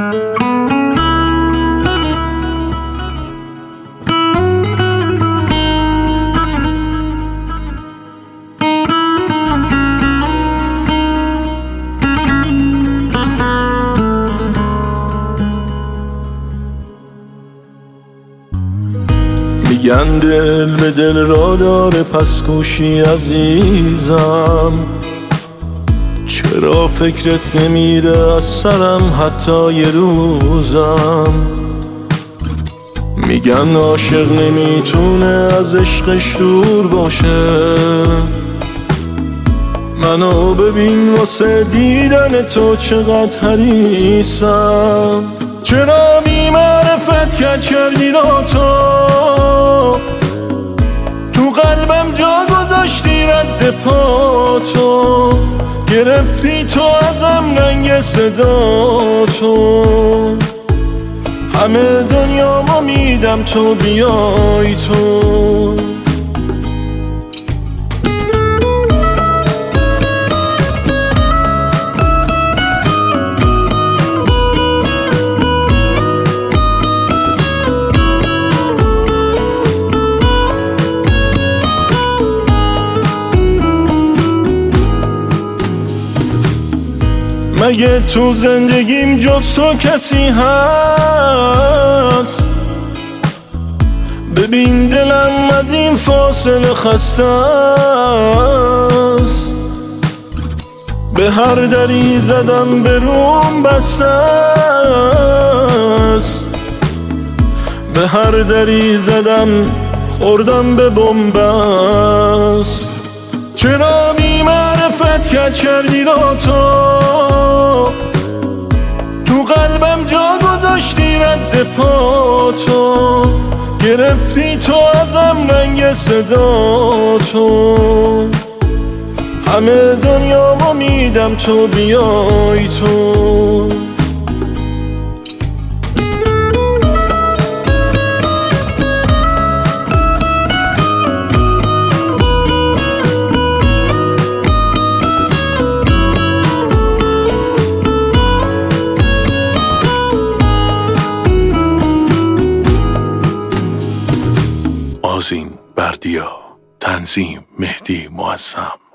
میگن دل به دل را داره، پس گوشی عزیزم، چرا فکرت نمیره از سرم حتی یه روزم؟ میگن عاشق نمیتونه از عشقش دور باشه، منو ببین واسه دیدن تو چقدر حریصم. چرا بی معرفت کج کردی را تو قلبم جا گذاشتی رد پاتو، گرفتی تو ازم رنگ صدا تو، همه دنیامو میدم تو بیای تو. مگه تو زندگیم جز تو کسی هست؟ ببین دلم از این فاصله خسته است، به هر دری زدم به روم بسته است، به هر دری زدم خوردم به بن‌بست. چرا بی معرفت کج کردی را تو قلبم جا گذاشتی رد پاتو، گرفتی تو ازم رنگ صدا تو، همه دنیامو میدم تو بیای تو. آذین بردیا، تنظیم مهدی معظم.